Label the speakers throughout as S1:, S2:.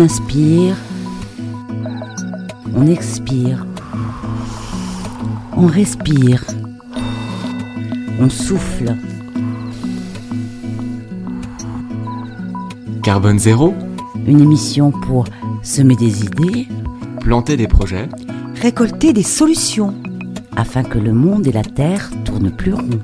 S1: inspire, on expire, on respire, on souffle.
S2: Carbone Zéro,
S1: Une émission pour semer des idées,
S2: planter des projets,
S3: récolter des solutions,
S1: afin que le monde et la Terre tournent plus rond.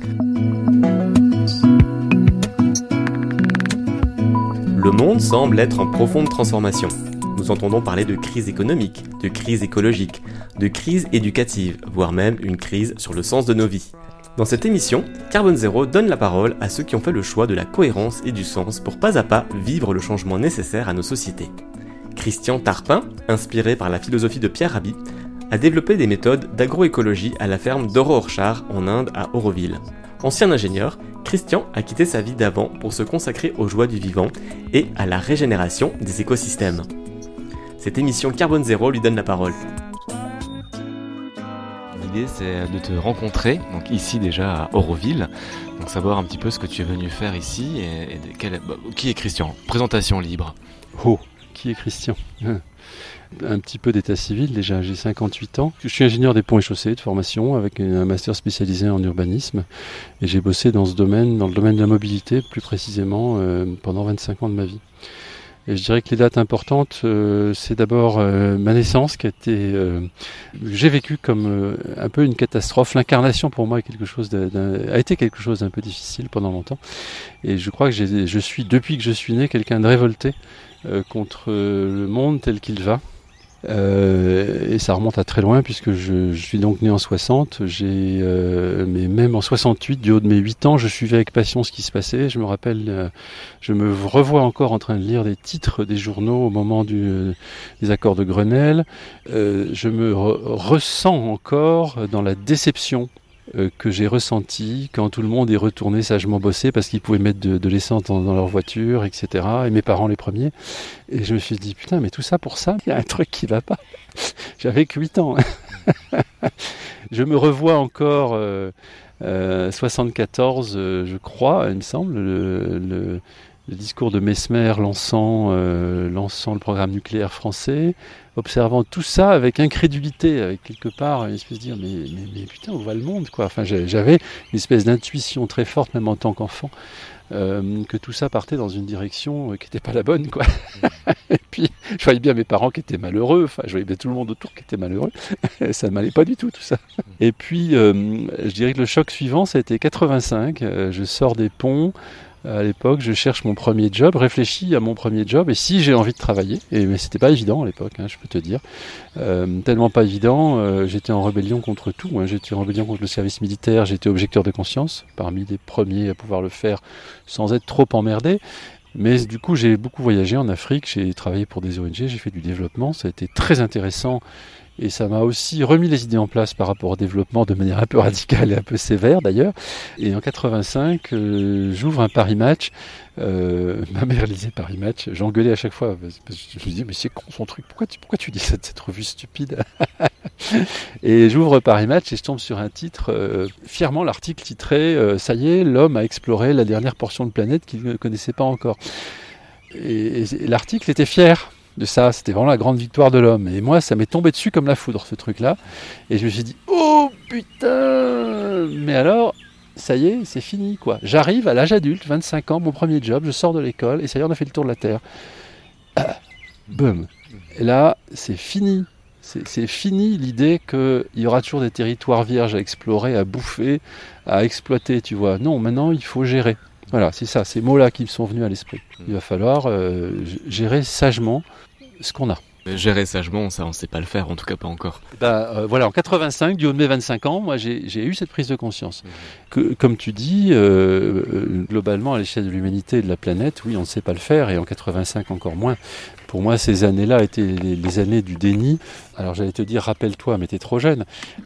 S4: Le monde semble être en profonde transformation. Nous entendons parler de crise économique, de crise écologique, de crise éducative, voire même une crise sur le sens de nos vies. Dans cette émission, Carbone Zéro donne la parole à ceux qui ont fait le choix de la cohérence et du sens pour pas à pas vivre le changement nécessaire à nos sociétés. Christian Tarpin, inspiré par la philosophie de Pierre Rabhi, a développé des méthodes d'agroécologie à la ferme d'Oroorchar en Inde à Auroville. Ancien ingénieur, Christian a quitté sa vie d'avant pour se consacrer aux joies du vivant et à la régénération des écosystèmes. Cette émission Carbone Zéro lui donne la parole.
S2: L'idée c'est de te rencontrer, donc ici déjà à Auroville, donc savoir un petit peu ce que tu es venu faire ici et qui est Christian ? Présentation libre.
S5: Oh, qui est Christian ? Un petit peu d'état civil déjà, j'ai 58 ans. Je suis ingénieur des ponts et chaussées de formation avec un master spécialisé en urbanisme et j'ai bossé dans le domaine de la mobilité plus précisément pendant 25 ans de ma vie. Et je dirais que les dates importantes, c'est d'abord ma naissance qui a été, j'ai vécu comme un peu une catastrophe. L'incarnation pour moi a été quelque chose d'un peu difficile pendant longtemps. Et je crois que je suis, depuis que je suis né, quelqu'un de révolté contre le monde tel qu'il va. Et ça remonte à très loin puisque je suis donc né en 60, mais même en 68, du haut de mes 8 ans, je suivais avec passion ce qui se passait. Je me rappelle, je me revois encore en train de lire des titres des journaux au moment des accords de Grenelle. Je me ressens encore dans la déception que j'ai ressenti quand tout le monde est retourné sagement bosser parce qu'ils pouvaient mettre de l'essence dans leur voiture, etc. Et mes parents les premiers. Et je me suis dit, putain, mais tout ça pour ça, il y a un truc qui va pas. J'avais que 8 ans. Je me revois encore 74, je crois, il me semble, le discours de Mesmer lançant le programme nucléaire français, observant tout ça avec incrédulité, avec quelque part une espèce de dire mais putain, où va le monde quoi. Enfin, j'avais une espèce d'intuition très forte, même en tant qu'enfant, que tout ça partait dans une direction qui n'était pas la bonne quoi. Et puis je voyais bien mes parents qui étaient malheureux, enfin je voyais bien tout le monde autour qui était malheureux. Ça ne m'allait pas du tout ça. Et puis je dirais que le choc suivant, ça a été 85. Je sors des ponts. À l'époque, je cherche mon premier job, réfléchis à mon premier job, et si j'ai envie de travailler, mais c'était pas évident à l'époque, je peux te dire, tellement pas évident, j'étais en rébellion contre tout, j'étais en rébellion contre le service militaire, j'étais objecteur de conscience, parmi les premiers à pouvoir le faire sans être trop emmerdé, mais du coup j'ai beaucoup voyagé en Afrique, j'ai travaillé pour des ONG, j'ai fait du développement, ça a été très intéressant. Et ça m'a aussi remis les idées en place par rapport au développement de manière un peu radicale et un peu sévère d'ailleurs. Et en 85, j'ouvre un Paris Match. Ma mère lisait Paris Match. J'engueulais à chaque fois. Parce que je me disais, mais c'est con son truc. Pourquoi tu lis cette revue stupide? Et j'ouvre Paris Match et je tombe sur un titre. Fièrement, l'article titré « Ça y est, l'homme a exploré la dernière portion de planète qu'il ne connaissait pas encore ». Et l'article était fier de ça, c'était vraiment la grande victoire de l'homme. Et moi, ça m'est tombé dessus comme la foudre, ce truc-là. Et je me suis dit, oh putain! Mais alors, ça y est, c'est fini, quoi. J'arrive à l'âge adulte, 25 ans, mon premier job, je sors de l'école, et ça y est, on a fait le tour de la Terre. Boum. Et là, c'est fini. C'est fini l'idée qu'il y aura toujours des territoires vierges à explorer, à bouffer, à exploiter, tu vois. Non, maintenant, il faut gérer. Voilà, c'est ça, ces mots-là qui me sont venus à l'esprit. Il va falloir gérer sagement ce qu'on a.
S2: Gérer sagement, ça on ne sait pas le faire, en tout cas pas encore.
S5: Voilà, en 85, du haut de mes 25 ans, moi j'ai eu cette prise de conscience. Que, comme tu dis, globalement à l'échelle de l'humanité et de la planète, oui, on ne sait pas le faire, et en 85 encore moins. Pour moi, ces années-là étaient les années du déni. Alors j'allais te dire, rappelle-toi, mais t'es trop jeune.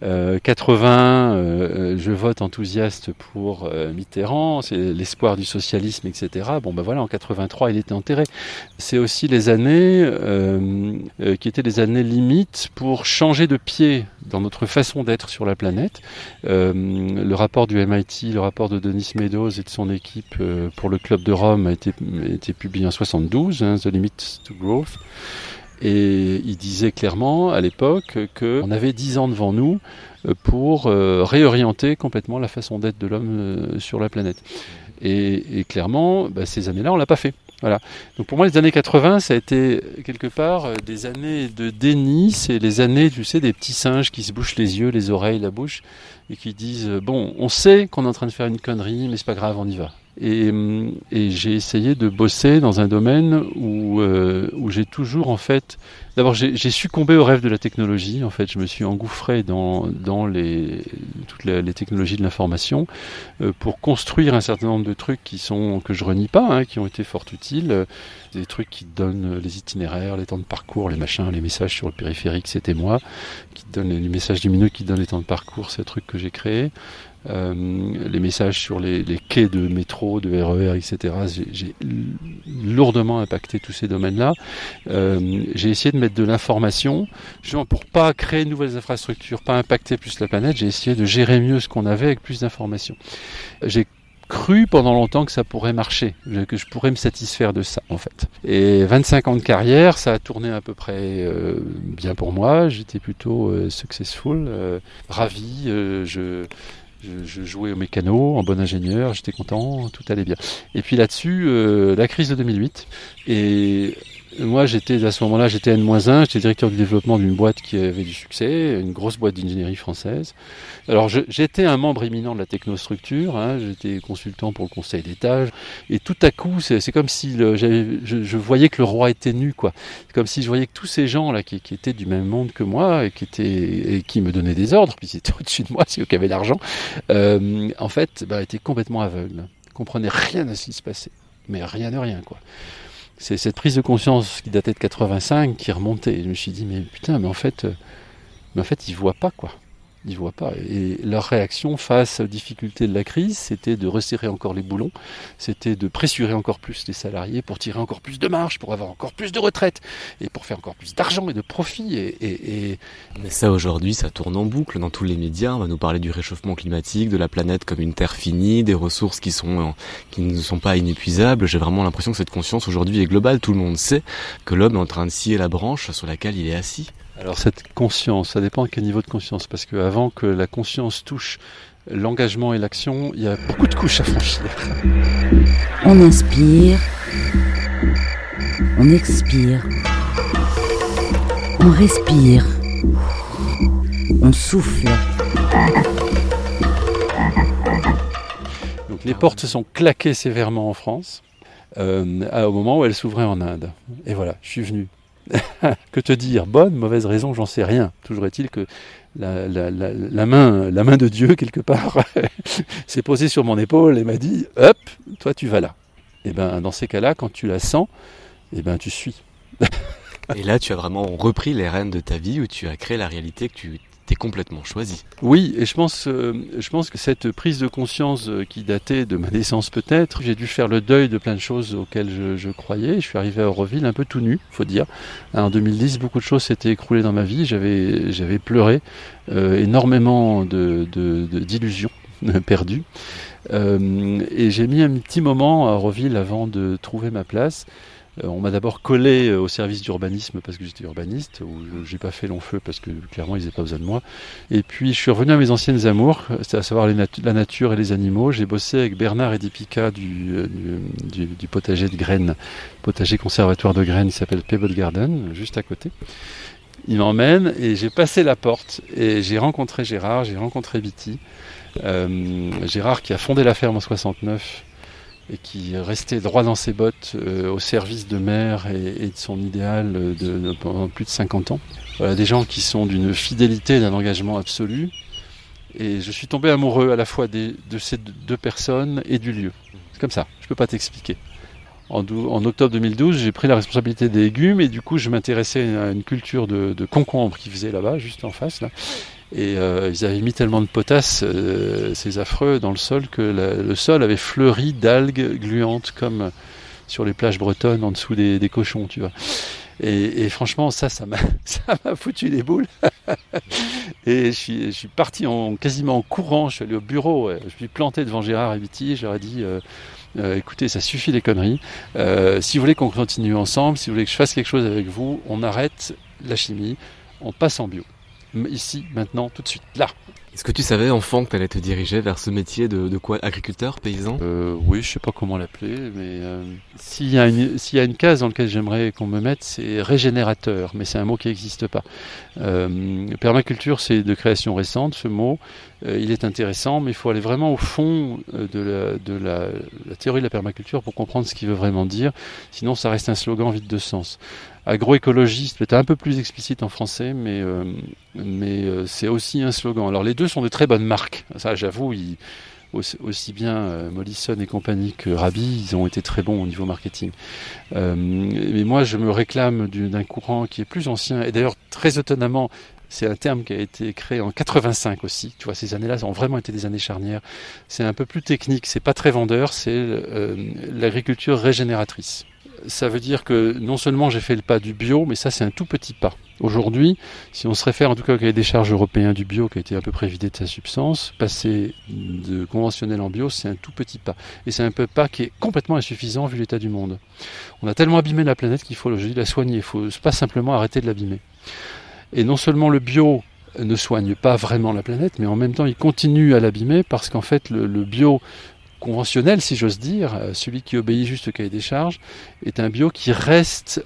S5: 80, je vote enthousiaste pour Mitterrand, c'est l'espoir du socialisme, etc. Bon ben voilà, en 83, il était enterré. C'est aussi les années qui étaient des années limites pour changer de pied dans notre façon d'être sur la planète. Le rapport du MIT, le rapport de Denis Meadows et de son équipe pour le Club de Rome a été publié en 72, The Limit to Growth. Growth. Et il disait clairement à l'époque qu'on avait 10 ans devant nous pour réorienter complètement la façon d'être de l'homme sur la planète. Et clairement, ces années-là, on ne l'a pas fait. Voilà. Donc pour moi, les années 80, ça a été quelque part des années de déni. C'est les années, tu sais, des petits singes qui se bouchent les yeux, les oreilles, la bouche, et qui disent bon, on sait qu'on est en train de faire une connerie, mais c'est pas grave, on y va. Et j'ai essayé de bosser dans un domaine où j'ai toujours, en fait, d'abord j'ai succombé au rêve de la technologie. En fait, je me suis engouffré dans toutes les technologies de l'information pour construire un certain nombre de trucs que je renie pas, qui ont été fort utiles. Des trucs qui donnent les itinéraires, les temps de parcours, les machins, les messages sur le périphérique, c'était moi. Qui donnent les messages lumineux qui donnent les temps de parcours, c'est un truc que j'ai créé. Les messages sur les quais de métro, de RER, etc. J'ai lourdement impacté tous ces domaines-là. J'ai essayé de mettre de l'information, justement pour pas créer de nouvelles infrastructures, pas impacter plus la planète. J'ai essayé de gérer mieux ce qu'on avait avec plus d'informations. J'ai cru pendant longtemps que ça pourrait marcher, que je pourrais me satisfaire de ça en fait. Et 25 ans de carrière, ça a tourné à peu près bien pour moi. J'étais plutôt successful, ravi. Je jouais au mécano, en bon ingénieur, j'étais content, tout allait bien. Et puis là-dessus, la crise de 2008. Et moi, à ce moment-là, j'étais N-1, j'étais directeur du développement d'une boîte qui avait du succès, une grosse boîte d'ingénierie française. Alors, j'étais un membre éminent de la technostructure, j'étais consultant pour le Conseil d'État, et tout à coup, c'est comme si je voyais que le roi était nu, quoi. C'est comme si je voyais que tous ces gens-là qui étaient du même monde que moi, et qui me donnaient des ordres, puis c'était au-dessus de moi, c'est eux qui avaient l'argent, en fait, étaient complètement aveugles, ne comprenaient rien à ce qui se passait, mais rien de rien, quoi. C'est cette prise de conscience qui datait de 85 qui remontait. Et je me suis dit, mais putain, mais en fait, ils voient pas, quoi. Ils voient pas. Et leur réaction face aux difficultés de la crise, c'était de resserrer encore les boulons, c'était de pressurer encore plus les salariés pour tirer encore plus de marge, pour avoir encore plus de retraite, et pour faire encore plus d'argent et de profit.
S2: Mais ça, aujourd'hui, ça tourne en boucle dans tous les médias. On va nous parler du réchauffement climatique, de la planète comme une terre finie, des ressources qui ne sont pas inépuisables. J'ai vraiment l'impression que cette conscience aujourd'hui est globale. Tout le monde sait que l'homme est en train de scier la branche sur laquelle il est assis.
S5: Alors cette conscience, ça dépend de quel niveau de conscience, parce qu'avant que la conscience touche l'engagement et l'action, il y a beaucoup de couches à franchir.
S1: On inspire, on expire, on respire, on souffle.
S5: Donc les portes se sont claquées sévèrement en France, au moment où elles s'ouvraient en Inde. Et voilà, je suis venu. Que te dire, bonne, mauvaise raison, j'en sais rien. Toujours est-il que la main de Dieu, quelque part, s'est posée sur mon épaule et m'a dit, hop, toi tu vas là. Et dans ces cas-là, quand tu la sens, tu suis.
S2: Et là, tu as vraiment repris les rênes de ta vie, où tu as créé la réalité que tu t'es complètement choisi.
S5: Oui, et je pense que cette prise de conscience qui datait de ma naissance peut-être, j'ai dû faire le deuil de plein de choses auxquelles je croyais. Je suis arrivé à Auroville un peu tout nu, faut dire. En 2010, beaucoup de choses s'étaient écroulées dans ma vie. J'avais pleuré énormément d'illusions perdues. Et j'ai mis un petit moment à Auroville avant de trouver ma place. On m'a d'abord collé au service d'urbanisme parce que j'étais urbaniste, où j'ai pas fait long feu parce que clairement ils n'avaient pas besoin de moi. Et puis je suis revenu à mes anciennes amours, c'est à savoir la nature et les animaux. J'ai bossé avec Bernard Edipica du potager de graines, potager conservatoire de graines qui s'appelle Pebble Garden, juste à côté. Il m'emmène et j'ai passé la porte et j'ai rencontré Gérard, j'ai rencontré Viti. Gérard qui a fondé la ferme en 69. Et qui restait droit dans ses bottes au service de mère et de son idéal pendant plus de 50 ans. Voilà, des gens qui sont d'une fidélité, d'un engagement absolu. Et je suis tombé amoureux à la fois de ces deux personnes et du lieu. C'est comme ça, je ne peux pas t'expliquer. En octobre 2012, j'ai pris la responsabilité des légumes et du coup je m'intéressais à une culture de concombres qu'ils faisaient là-bas, juste en face. Là. Et ils avaient mis tellement de potasse, ces affreux, dans le sol que le sol avait fleuri d'algues gluantes comme sur les plages bretonnes en dessous des cochons, tu vois. Et franchement, ça m'a foutu les boules. Et je suis parti quasiment en courant. Je suis allé au bureau. Je me suis planté devant Gérard et Viti. Je leur ai dit écoutez, ça suffit les conneries. Si vous voulez qu'on continue ensemble, si vous voulez que je fasse quelque chose avec vous, on arrête la chimie, on passe en bio. Ici, maintenant, tout de suite, là.
S2: Est-ce que tu savais, enfant, que tu allais te diriger vers ce métier de quoi? Agriculteur, paysan?
S5: Oui, je sais pas comment l'appeler, mais s'il y a une case dans laquelle j'aimerais qu'on me mette, c'est régénérateur, mais c'est un mot qui n'existe pas. Permaculture, c'est de création récente, ce mot. Il est intéressant, mais il faut aller vraiment au fond de la théorie de la permaculture pour comprendre ce qu'il veut vraiment dire. Sinon, ça reste un slogan vide de sens. Agroécologie, c'est peut-être un peu plus explicite en français, mais c'est aussi un slogan. Alors les deux sont de très bonnes marques. Ça, j'avoue, aussi bien Mollison et compagnie que Rabi, ils ont été très bons au niveau marketing. Mais moi, je me réclame d'un courant qui est plus ancien, et d'ailleurs très étonnamment, c'est un terme qui a été créé en 85 aussi. Tu vois, ces années-là ont vraiment été des années charnières. C'est un peu plus technique, c'est pas très vendeur, c'est l'agriculture régénératrice. Ça veut dire que non seulement j'ai fait le pas du bio, mais ça c'est un tout petit pas. Aujourd'hui, si on se réfère en tout cas au cahier des charges européen du bio qui a été à peu près vidé de sa substance, passer de conventionnel en bio, c'est un tout petit pas. Et c'est un peu pas qui est complètement insuffisant vu l'état du monde. On a tellement abîmé la planète qu'il faut aujourd'hui la soigner, il faut pas simplement arrêter de l'abîmer. Et non seulement le bio ne soigne pas vraiment la planète, mais en même temps il continue à l'abîmer parce qu'en fait le bio conventionnel, si j'ose dire, celui qui obéit juste au cahier des charges, est un bio qui reste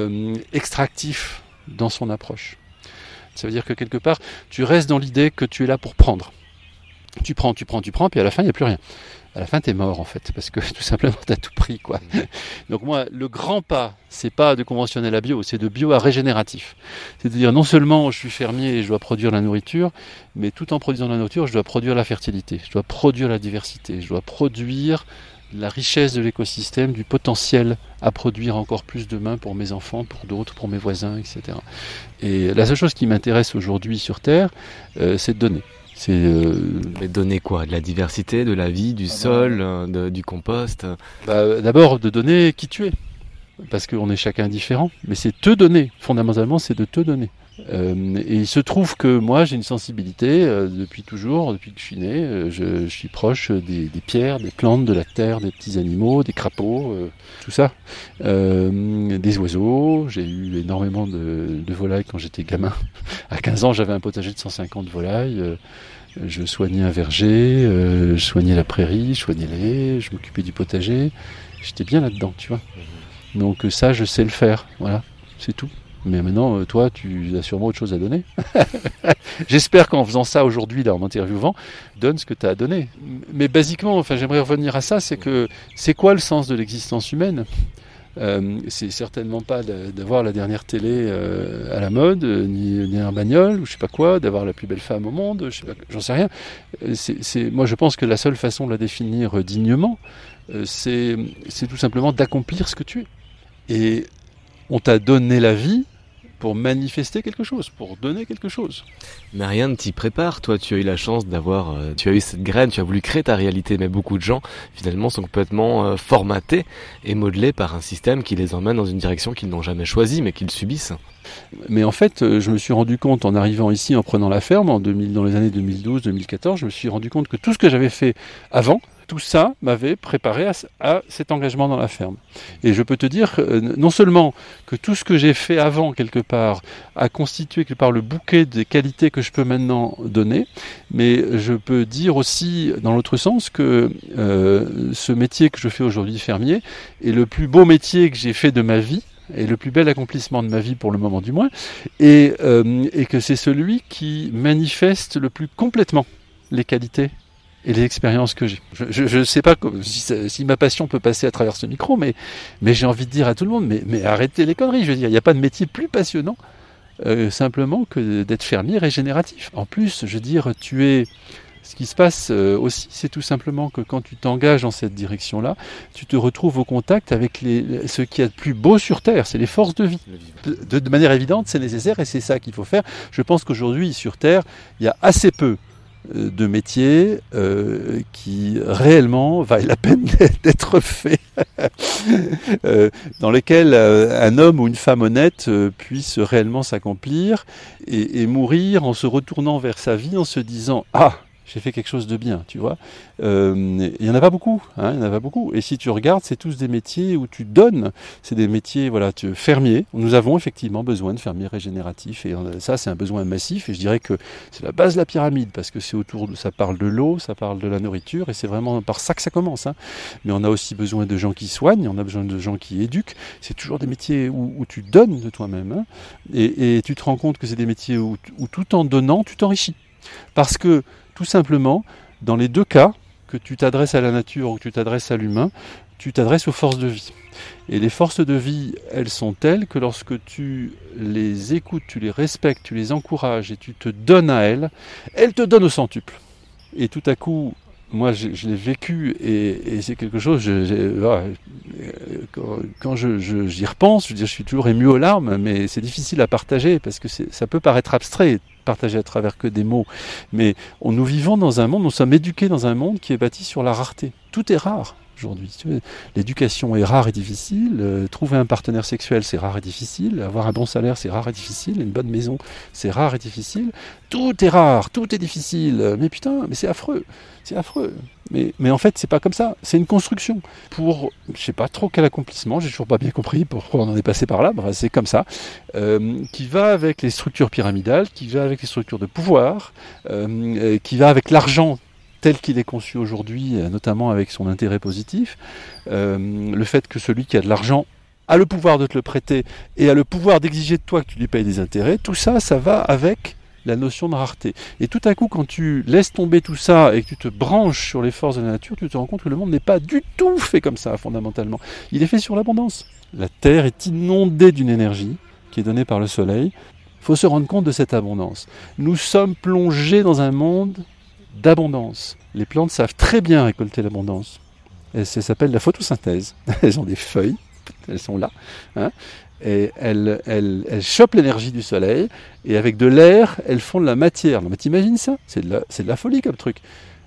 S5: extractif dans son approche. Ça veut dire que quelque part, tu restes dans l'idée que tu es là pour prendre. Tu prends, puis à la fin, il n'y a plus rien. À la fin, tu es mort, en fait, parce que tout simplement, tu as tout pris, quoi. Donc moi, le grand pas, c'est pas de conventionnel à bio, c'est de bio à régénératif. C'est-à-dire, non seulement je suis fermier et je dois produire la nourriture, mais tout en produisant la nourriture, je dois produire la fertilité, je dois produire la diversité, je dois produire la richesse de l'écosystème, du potentiel à produire encore plus demain pour mes enfants, pour d'autres, pour mes voisins, etc. Et la seule chose qui m'intéresse aujourd'hui sur Terre, c'est de donner.
S2: Mais donner quoi? De la diversité, de la vie, du sol, du compost?
S5: D'abord, de donner qui tu es. Parce qu'on est chacun différent. Mais c'est te donner. Fondamentalement, c'est de te donner. Et il se trouve que moi, j'ai une sensibilité depuis toujours, depuis que je suis né. Je suis proche des pierres, des plantes, de la terre, des petits animaux, des crapauds, tout ça. Des oiseaux. J'ai eu énormément de volailles quand j'étais gamin. À 15 ans, j'avais un potager de 150 volailles. Je soignais un verger, je soignais la prairie, je soignais les haies, je m'occupais du potager. J'étais bien là-dedans, tu vois. Donc ça, je sais le faire. Voilà, c'est tout. Mais maintenant, toi, tu as sûrement autre chose à donner. J'espère qu'en faisant ça aujourd'hui, là, en m'interviewant, donne ce que tu as à donner. Mais basiquement, j'aimerais revenir à ça, c'est quoi le sens de l'existence humaine ? C'est certainement pas d'avoir la dernière télé à la mode, ni un bagnole, ou je sais pas quoi, d'avoir la plus belle femme au monde, j'en sais rien. Moi, je pense que la seule façon de la définir dignement, c'est tout simplement d'accomplir ce que tu es. Et on t'a donné la vie pour manifester quelque chose, pour donner quelque chose.
S2: Mais rien ne t'y prépare. Toi, tu as eu la chance d'avoir... tu as eu cette graine, tu as voulu créer ta réalité, mais beaucoup de gens, finalement, sont complètement formatés et modelés par un système qui les emmène dans une direction qu'ils n'ont jamais choisie, mais qu'ils subissent.
S5: Mais en fait, je me suis rendu compte, en arrivant ici, en prenant la ferme, dans les années 2012-2014, je me suis rendu compte que tout ce que j'avais fait avant, tout ça m'avait préparé à cet engagement dans la ferme. Et je peux te dire non seulement que tout ce que j'ai fait avant, quelque part, a constitué quelque part le bouquet des qualités que je peux maintenant donner, mais je peux dire aussi, dans l'autre sens, que ce métier que je fais aujourd'hui, fermier, est le plus beau métier que j'ai fait de ma vie, et le plus bel accomplissement de ma vie pour le moment du moins, et que c'est celui qui manifeste le plus complètement les qualités et les expériences que j'ai. Je ne sais pas si ma passion peut passer à travers ce micro, mais j'ai envie de dire à tout le monde, mais arrêtez les conneries, je veux dire, il n'y a pas de métier plus passionnant simplement que d'être fermier régénératif. En plus, je veux dire, ce qui se passe aussi, c'est tout simplement que quand tu t'engages dans cette direction-là, tu te retrouves au contact avec ce qu'il y a de plus beau sur Terre, c'est les forces de vie. De manière évidente, c'est nécessaire et c'est ça qu'il faut faire. Je pense qu'aujourd'hui, sur Terre, il y a assez peu de métiers qui réellement valent la peine d'être faits, dans lesquels un homme ou une femme honnête puisse réellement s'accomplir et mourir en se retournant vers sa vie en se disant « Ah !» j'ai fait quelque chose de bien, tu vois. Il n'y en a pas beaucoup, hein, il y en a pas beaucoup. Et si tu regardes, c'est tous des métiers où tu donnes. C'est des métiers, voilà, fermiers. Nous avons effectivement besoin de fermiers régénératifs. Et ça, c'est un besoin massif. Et je dirais que c'est la base de la pyramide, parce que c'est autour de, ça parle de l'eau, ça parle de la nourriture, et c'est vraiment par ça que ça commence. Hein. Mais on a aussi besoin de gens qui soignent, on a besoin de gens qui éduquent. C'est toujours des métiers où tu donnes de toi-même. Hein. Et tu te rends compte que c'est des métiers où tout en donnant, tu t'enrichis. Parce que tout simplement, dans les deux cas, que tu t'adresses à la nature ou que tu t'adresses à l'humain, tu t'adresses aux forces de vie. Et les forces de vie, elles sont telles que lorsque tu les écoutes, tu les respectes, tu les encourages et tu te donnes à elles, elles te donnent au centuple. Et tout à coup, moi je l'ai vécu et c'est quelque chose, quand j'y repense, je veux dire, je suis toujours ému aux larmes, mais c'est difficile à partager parce que ça peut paraître abstrait, partager à travers que des mots. Mais nous vivons dans un monde, nous sommes éduqués dans un monde qui est bâti sur la rareté. Tout est rare aujourd'hui. L'éducation est rare et difficile. Trouver un partenaire sexuel, c'est rare et difficile. Avoir un bon salaire, c'est rare et difficile. Une bonne maison, c'est rare et difficile. Tout est rare, tout est difficile. Mais putain, mais c'est affreux. C'est affreux. Mais en fait, c'est pas comme ça. C'est une construction. Pour, je sais pas trop quel accomplissement, j'ai toujours pas bien compris pourquoi on en est passé par là. Bref, c'est comme ça. Qui va avec les structures pyramidales, qui va avec les structures de pouvoir, qui va avec l'argent tel qu'il est conçu aujourd'hui, notamment avec son intérêt positif. Le fait que celui qui a de l'argent a le pouvoir de te le prêter et a le pouvoir d'exiger de toi que tu lui payes des intérêts, tout ça, ça va avec la notion de rareté. Et tout à coup, quand tu laisses tomber tout ça et que tu te branches sur les forces de la nature, tu te rends compte que le monde n'est pas du tout fait comme ça, fondamentalement. Il est fait sur l'abondance. La Terre est inondée d'une énergie qui est donnée par le Soleil. Il faut se rendre compte de cette abondance. Nous sommes plongés dans un monde d'abondance. Les plantes savent très bien récolter l'abondance. Ça s'appelle la photosynthèse. Elles ont des feuilles, elles sont là, hein, et elles chopent l'énergie du soleil, et avec de l'air, elles font de la matière. Non, mais t'imagines ça ? C'est de la folie comme truc.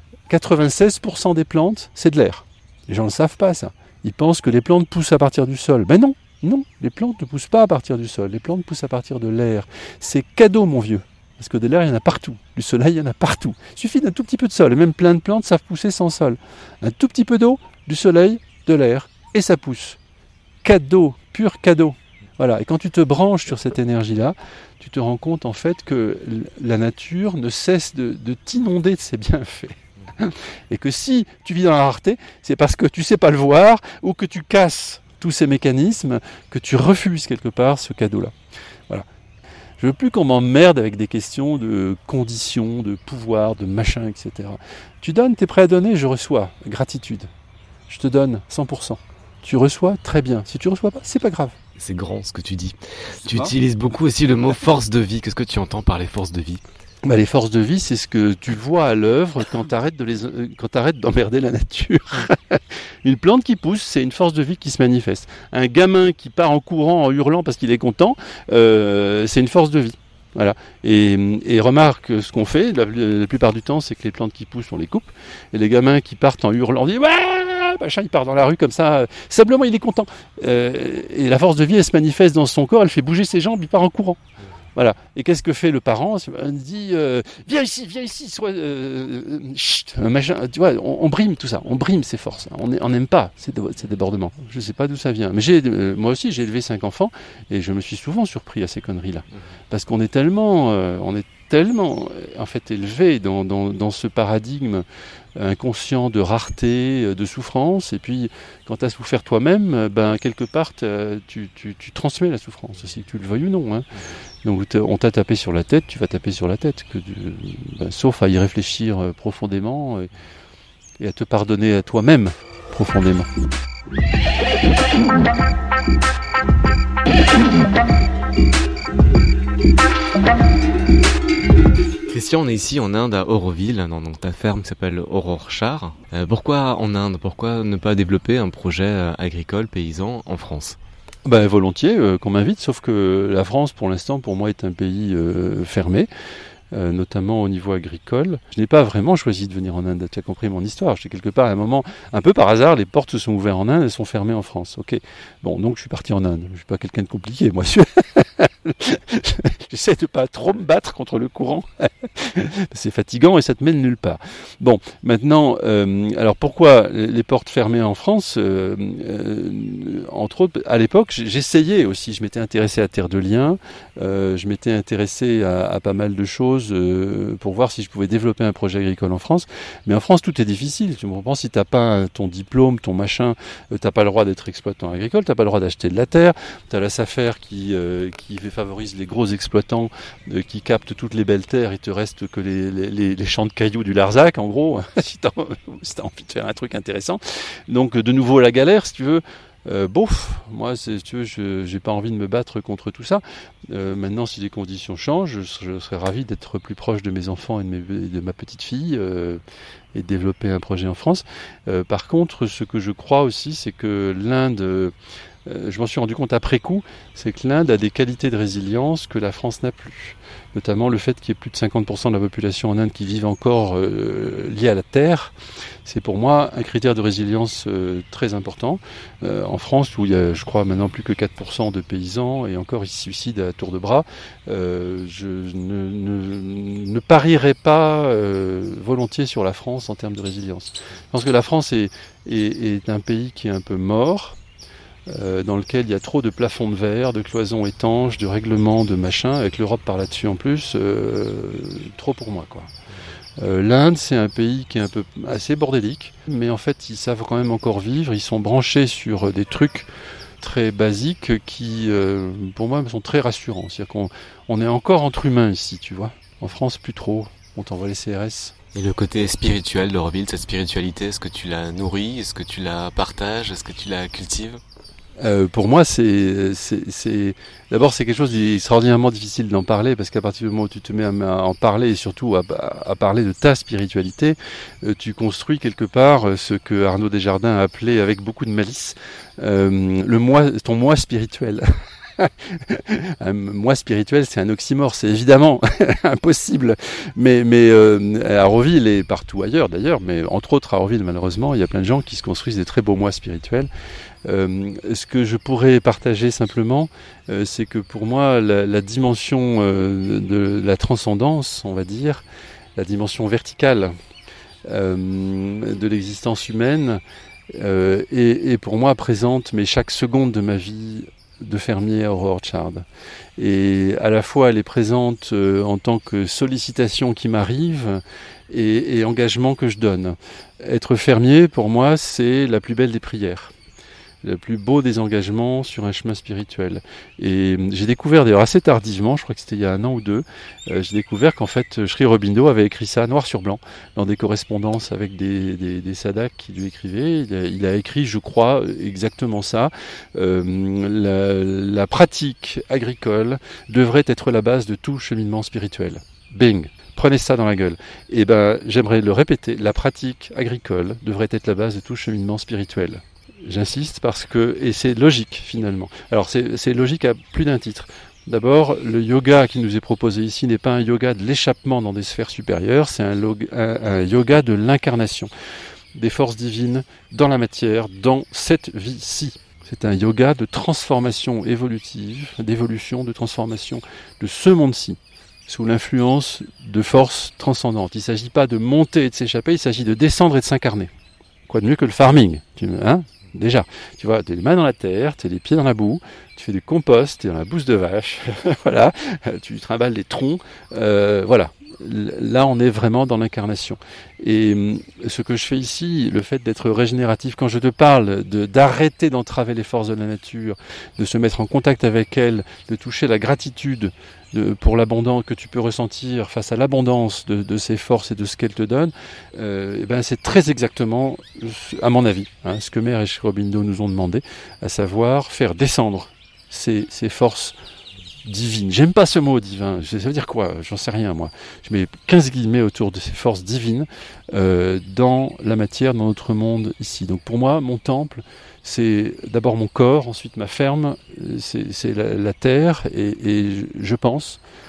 S5: 96% des plantes, c'est de l'air. Les gens ne le savent pas, ça. Ils pensent que les plantes poussent à partir du sol. Ben non, non, les plantes ne poussent pas à partir du sol. Les plantes poussent à partir de l'air. C'est cadeau, mon vieux. Parce que de l'air, il y en a partout. Du soleil, il y en a partout. Il suffit d'un tout petit peu de sol. Et même plein de plantes savent pousser sans sol. Un tout petit peu d'eau, du soleil, de l'air, et ça pousse. Cadeau, pur cadeau. Voilà. Et quand tu te branches sur cette énergie-là, tu te rends compte en fait que la nature ne cesse de t'inonder de ses bienfaits. Et que si tu vis dans la rareté, c'est parce que tu ne sais pas le voir, ou que tu casses tous ces mécanismes, que tu refuses quelque part ce cadeau-là. Voilà. Je veux plus qu'on m'emmerde avec des questions de conditions, de pouvoir, de machin, etc. Tu donnes, tu es prêt à donner, je reçois. Gratitude. Je te donne 100%. Tu reçois, très bien. Si tu reçois pas, c'est pas grave.
S2: C'est grand ce que tu dis. Tu utilises beaucoup aussi le mot force de vie. Qu'est-ce que tu entends par les forces de vie ?
S5: Bah, les forces de vie, c'est ce que tu vois à l'œuvre quand t'arrêtes d'emmerder la nature. Une plante qui pousse, c'est une force de vie qui se manifeste. Un gamin qui part en courant, en hurlant parce qu'il est content, c'est une force de vie. Voilà. Et remarque ce qu'on fait, la plupart du temps, c'est que les plantes qui poussent, on les coupe. Et les gamins qui partent en hurlant, on dit « Ouais !» machin, il part dans la rue comme ça. Simplement, il est content. Et la force de vie, elle se manifeste dans son corps, elle fait bouger ses jambes, il part en courant. Voilà. Et qu'est-ce que fait le parent ? Il dit viens ici, sois chut, machin. Tu vois, on brime tout ça, on brime ses forces. On n'aime pas ces débordements. Je ne sais pas d'où ça vient. Mais moi aussi, j'ai élevé 5 enfants et je me suis souvent surpris à ces conneries-là, parce qu'on est tellement, en fait élevé dans ce paradigme inconscient de rareté, de souffrance, et puis quand tu as souffert toi-même, quelque part tu transmets la souffrance aussi, que tu le veuilles ou non, hein. Donc on t'a tapé sur la tête, tu vas taper sur la tête, sauf à y réfléchir profondément et à te pardonner à toi-même profondément.
S2: Christian, on est ici en Inde, à Auroville, dans ta ferme qui s'appelle Aurorchar. Pourquoi en Inde ? Pourquoi ne pas développer un projet agricole, paysan en France ?
S5: Volontiers qu'on m'invite, sauf que la France, pour l'instant, pour moi, est un pays fermé. notamment au niveau agricole. Je n'ai pas vraiment choisi de venir en Inde, tu as compris mon histoire. J'étais quelque part à un moment, un peu par hasard, les portes se sont ouvertes en Inde, elles sont fermées en France. Ok, bon, donc je suis parti en Inde. Je ne suis pas quelqu'un de compliqué, moi. J'essaie de pas trop me battre contre le courant. C'est fatigant et ça te mène nulle part. Bon, maintenant, alors pourquoi les portes fermées en France entre autres, à l'époque, j'essayais aussi. Je m'étais intéressé à Terre de Liens. Je m'étais intéressé à pas mal de choses pour voir si je pouvais développer un projet agricole en France. Mais en France, tout est difficile. Tu me comprends, si tu n'as pas ton diplôme, ton machin, tu n'as pas le droit d'être exploitant agricole, tu n'as pas le droit d'acheter de la terre. Tu as la SAFER qui favorise les gros exploitants qui captent toutes les belles terres. Il te reste que les champs de cailloux du Larzac, en gros, si tu as envie de faire un truc intéressant. Donc, de nouveau, la galère, si tu veux. Moi, si tu veux, je n'ai pas envie de me battre contre tout ça. Maintenant, si les conditions changent, je serais ravi d'être plus proche de mes enfants et de ma petite fille et de développer un projet en France. Par contre, ce que je crois aussi, c'est que l'Inde, je m'en suis rendu compte après coup, c'est que l'Inde a des qualités de résilience que la France n'a plus. Notamment le fait qu'il y ait plus de 50% de la population en Inde qui vivent encore liée à la terre. C'est pour moi un critère de résilience très important. En France, où il y a, je crois, maintenant plus que 4% de paysans, et encore ils se suicident à tour de bras, je ne parierais pas volontiers sur la France en termes de résilience. Je pense que la France est un pays qui est un peu mort, dans lequel il y a trop de plafonds de verre, de cloisons étanches, de règlements, de machins, avec l'Europe par là-dessus en plus, trop pour moi, quoi. L'Inde, c'est un pays qui est un peu assez bordélique, mais en fait, ils savent quand même encore vivre. Ils sont branchés sur des trucs très basiques qui, pour moi, sont très rassurants. C'est-à-dire qu'on est encore entre humains ici, tu vois. En France, plus trop. On t'envoie les CRS.
S2: Et le côté spirituel d'Orville, cette spiritualité, est-ce que tu la nourris? Est-ce que tu la partages? Est-ce que tu la cultives?
S5: Pour moi, d'abord c'est quelque chose d'extraordinairement difficile d'en parler, parce qu'à partir du moment où tu te mets à en parler, et surtout à parler de ta spiritualité, tu construis quelque part ce que Arnaud Desjardins a appelé avec beaucoup de malice ton moi spirituel. Un moi spirituel, c'est un oxymore, c'est évidemment impossible, mais à Orville et partout ailleurs d'ailleurs, mais entre autres à Orville malheureusement, il y a plein de gens qui se construisent des très beaux moi spirituels. Ce que je pourrais partager simplement, c'est que pour moi la dimension de la transcendance, on va dire, la dimension verticale de l'existence humaine est pour moi présente, mais chaque seconde de ma vie de fermier à Orchard. Et à la fois elle est présente en tant que sollicitation qui m'arrive et engagement que je donne. Être fermier, pour moi, c'est la plus belle des prières, le plus beau des engagements sur un chemin spirituel. Et j'ai découvert d'ailleurs assez tardivement, je crois que c'était il y a 1 an ou 2, j'ai découvert qu'en fait Sri Aurobindo avait écrit ça noir sur blanc dans des correspondances avec des sadhaks qui lui écrivaient. Il a écrit, je crois, exactement ça. La pratique agricole devrait être la base de tout cheminement spirituel. Bing! Prenez ça dans la gueule. Et j'aimerais le répéter, la pratique agricole devrait être la base de tout cheminement spirituel. J'insiste parce que, et c'est logique finalement. Alors c'est logique à plus d'un titre. D'abord, le yoga qui nous est proposé ici n'est pas un yoga de l'échappement dans des sphères supérieures, c'est un yoga de l'incarnation des forces divines dans la matière, dans cette vie-ci. C'est un yoga de transformation évolutive, d'évolution, de transformation de ce monde-ci, sous l'influence de forces transcendantes. Il ne s'agit pas de monter et de s'échapper, il s'agit de descendre et de s'incarner. Quoi de mieux que le farming, déjà, tu vois, tu as les mains dans la terre, tu as les pieds dans la boue, tu fais du compost, tu es dans la bouse de vache, voilà, tu trimbales les troncs, voilà. Là, on est vraiment dans l'incarnation. Et ce que je fais ici, le fait d'être régénératif, quand je te parle d'arrêter d'entraver les forces de la nature, de se mettre en contact avec elles, de toucher la gratitude pour l'abondance que tu peux ressentir face à l'abondance de ces forces et de ce qu'elles te donnent, c'est très exactement, à mon avis, ce que Mère et Sri Aurobindo nous ont demandé, à savoir faire descendre ces forces divines. J'aime pas ce mot divin, ça veut dire quoi? J'en sais rien moi. Je mets 15 guillemets autour de ces forces divines dans la matière, dans notre monde ici. Donc pour moi, mon temple, c'est d'abord mon corps, ensuite ma ferme, c'est la terre, et je pense,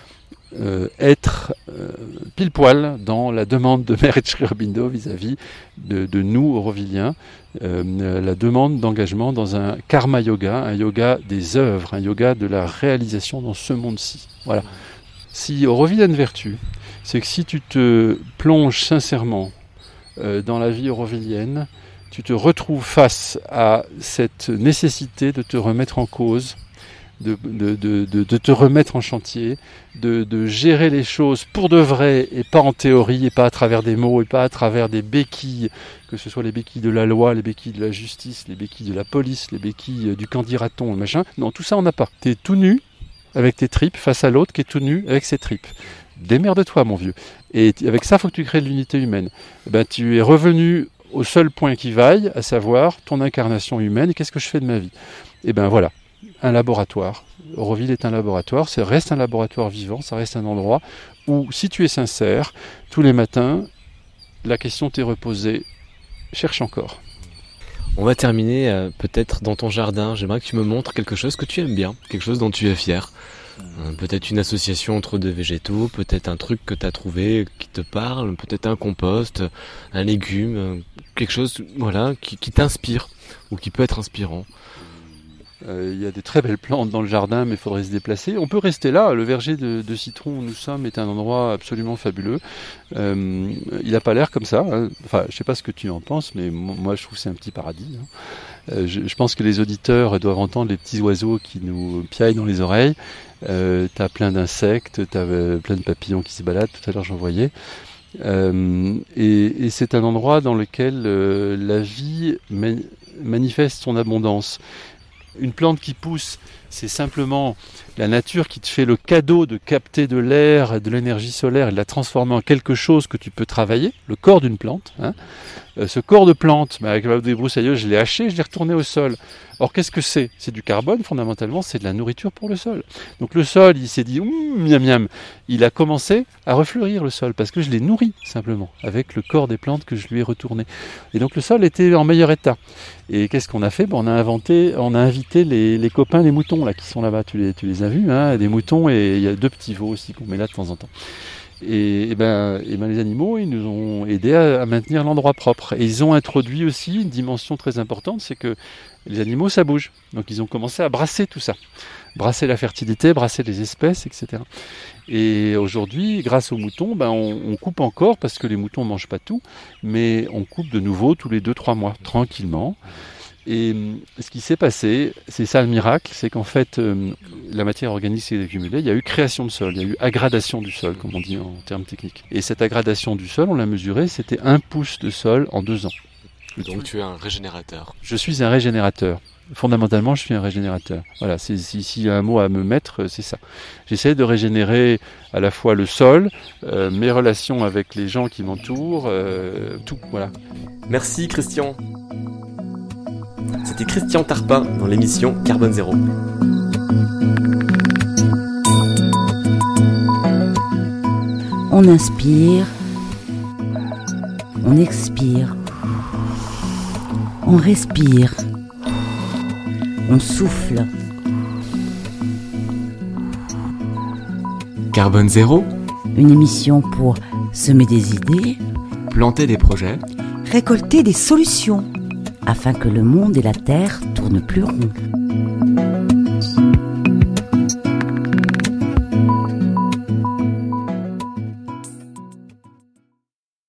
S5: être pile poil dans la demande de Mère Sri Aurobindo vis-à-vis de nous, Auroviliens, la demande d'engagement dans un karma yoga, un yoga des œuvres, un yoga de la réalisation dans ce monde-ci. Voilà. Si Auroville a une vertu, c'est que si tu te plonges sincèrement dans la vie aurovilienne, tu te retrouves face à cette nécessité de te remettre en cause, de te remettre en chantier, de gérer les choses pour de vrai et pas en théorie et pas à travers des mots et pas à travers des béquilles, que ce soit les béquilles de la loi, les béquilles de la justice, les béquilles de la police, les béquilles du candidaton, machin. Non, tout ça on n'a pas. T'es tout nu avec tes tripes face à l'autre qui est tout nu avec ses tripes. Démerde-toi mon vieux. Et avec ça, il faut que tu crées de l'unité humaine. Ben, tu es revenu au seul point qui vaille, à savoir ton incarnation humaine et qu'est-ce que je fais de ma vie. Et ben voilà, un laboratoire. Auroville est un laboratoire, ça reste un laboratoire vivant, ça reste un endroit où, si tu es sincère, tous les matins, la question t'est reposée, cherche encore.
S2: On va terminer peut-être dans ton jardin. J'aimerais que tu me montres quelque chose que tu aimes bien, quelque chose dont tu es fier. Peut-être une association entre deux végétaux, peut-être un truc que tu as trouvé qui te parle, peut-être un compost, un légume, quelque chose voilà, qui t'inspire ou qui peut être inspirant.
S5: Il y a des très belles plantes dans le jardin, mais il faudrait se déplacer. On peut rester là. Le verger de citron où nous sommes est un endroit absolument fabuleux. Il n'a pas l'air comme ça. Hein. Enfin, je ne sais pas ce que tu en penses, mais moi je trouve que c'est un petit paradis. Hein. Je pense que les auditeurs doivent entendre les petits oiseaux qui nous piaillent dans les oreilles. T'as plein d'insectes, t'as plein de papillons qui se baladent. Tout à l'heure j'en voyais. Et c'est un endroit dans lequel la vie manifeste son abondance. Une plante qui pousse, c'est simplement la nature qui te fait le cadeau de capter de l'air, de l'énergie solaire et de la transformer en quelque chose que tu peux travailler, le corps d'une plante. Hein. Ce corps de plante, avec la débroussailleuse, je l'ai haché, je l'ai retourné au sol. Or, qu'est-ce que c'est ? C'est du carbone, fondamentalement, c'est de la nourriture pour le sol. Donc le sol, il s'est dit, miam miam, il a commencé à refleurir le sol, parce que je l'ai nourri, simplement, avec le corps des plantes que je lui ai retourné. Et donc le sol était en meilleur état. Et qu'est-ce qu'on a fait ? On a invité les copains, les moutons, là, qui sont là-bas, tu les as vus, hein, des moutons, et il y a 2 petits veaux aussi qu'on met là de temps en temps. Et ben les animaux, ils nous ont aidés à maintenir l'endroit propre. Et ils ont introduit aussi une dimension très importante, c'est que les animaux, ça bouge. Donc ils ont commencé à brasser tout ça. Brasser la fertilité, brasser les espèces, etc. Et aujourd'hui, grâce aux moutons, on coupe encore, parce que les moutons ne mangent pas tout, mais on coupe de nouveau tous les 2-3 mois, tranquillement. Et ce qui s'est passé, c'est ça le miracle, c'est qu'en fait, la matière organique s'est accumulée, il y a eu création de sol, il y a eu agradation du sol, comme on dit en termes techniques. Et cette agradation du sol, on l'a mesurée, c'était 1 pouce de sol en 2 ans.
S2: Donc tu es un régénérateur.
S5: Je suis un régénérateur. Fondamentalement, je suis un régénérateur. Voilà, s'il y a un mot à me mettre, c'est ça. J'essaie de régénérer à la fois le sol, mes relations avec les gens qui m'entourent, tout, voilà.
S4: Merci Christian. C'était Christian Tarpin dans l'émission Carbone Zéro.
S1: On inspire, on expire, on respire, on souffle.
S2: Carbone Zéro,
S1: Une émission pour semer des idées,
S2: planter des projets,
S3: Récolter des solutions.
S1: afin que le monde et la terre tournent plus rond.